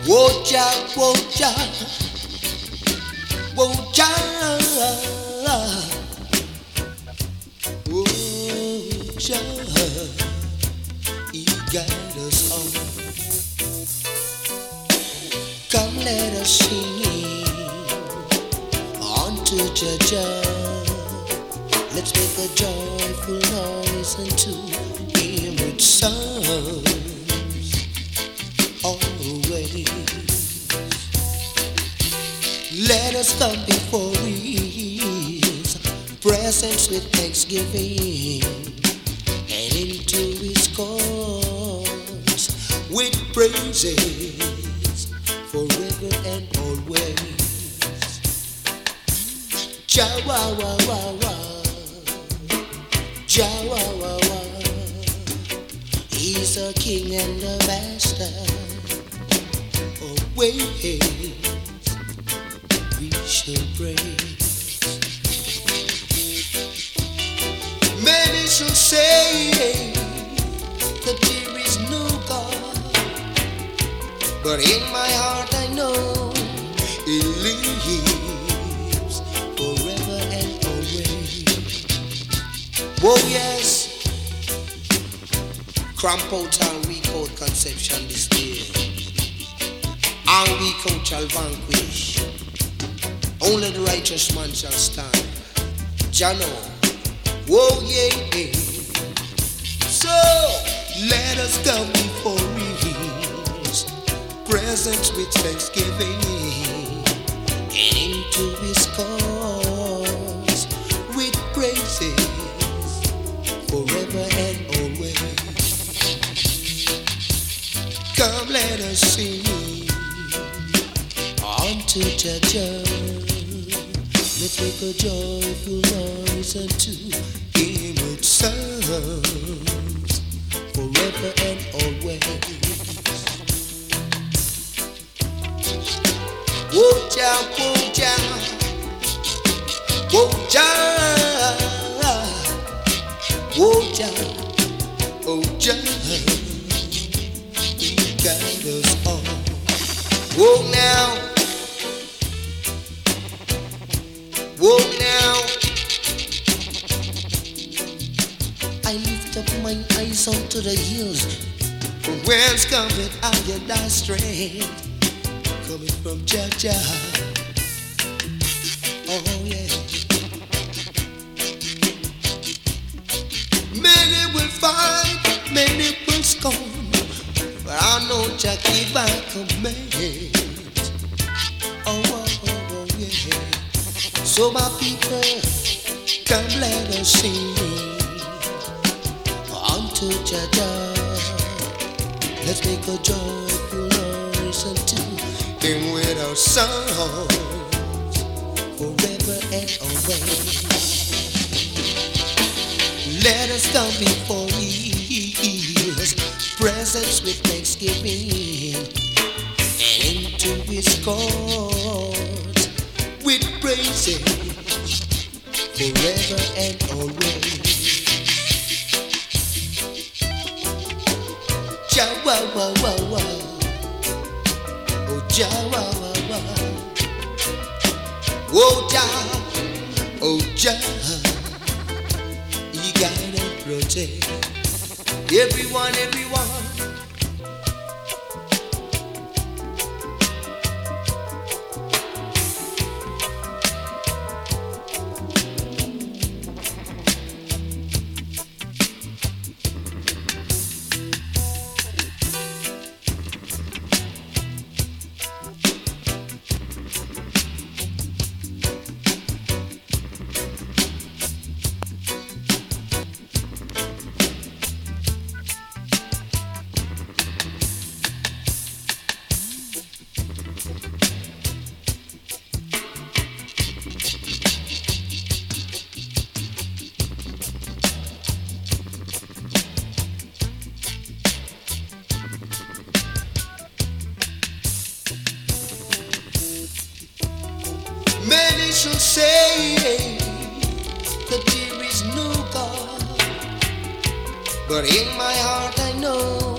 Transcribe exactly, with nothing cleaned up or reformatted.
Woja, woja, woja, woja, he guide us all. Come let us sing unto Jah. Let's make a joyful noise unto him with songs always. Let us come before his presence with thanksgiving and into his courts with praises forever and always. Jah wa wa wa wa, Jah wa wa wa. He's a king and a master. Always we shall praise. Many shall say that there is no God, but in my heart I know He lives forever and always. Oh yes, cramp out and weak out conception this day, and weak out shall vanquish. Only the righteous man shall stand. Jano, oh yeah, yeah. So let us come before His presence with thanksgiving and into His cause with praises forever and always. Come, let us sing unto Jah. Let's make a joyful noise unto him with songs forever and always. Oh Jah, oh Jah, oh Jah, oh Jah, oh Jah, He guide us all. Oh now, oh now, I lift up my eyes unto the hills, from whence cometh our thy strength, coming from Jah Jah. Oh yeah. Many will fight, many will scorn, but I know Jah keep my commands. Oh, oh, oh, oh yeah. So my people, come let us sing unto Jah. Let's make a joyful noise unto him with our songs forever and always. Let us come before His presence with thanksgiving and into His courts with praises forever and always. Jah wa wa wa wa, oh Jah wa wa wa, oh Jah, oh Jah, He guide and protect everyone, everyone. Many shall say that there is no God, but in my heart I know